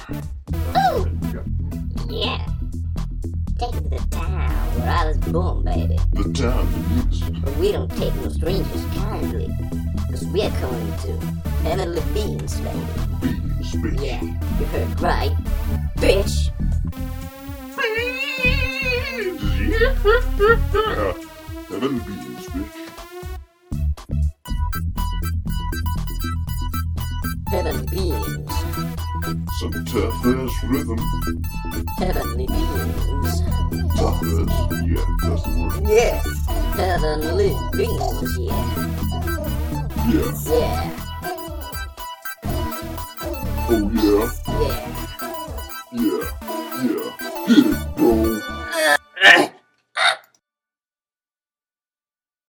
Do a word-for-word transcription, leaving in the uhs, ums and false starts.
Ooh, Yeah. yeah. Take it to the town where I was born, baby. The town is. But we don't take no strangers kindly. Cause we're coming to Heavenly Beans, baby. Beans, bitch. Yeah, you heard right. Bitch! Beans, yeah. Heavenly beans, bitch. Heavenly Beans. Some tough ass rhythm. Heavenly Beans. Tough ass. Yeah, that's the word. Yeah. Heavenly Beans, yeah. Yeah. Yeah. Oh yeah. Yeah.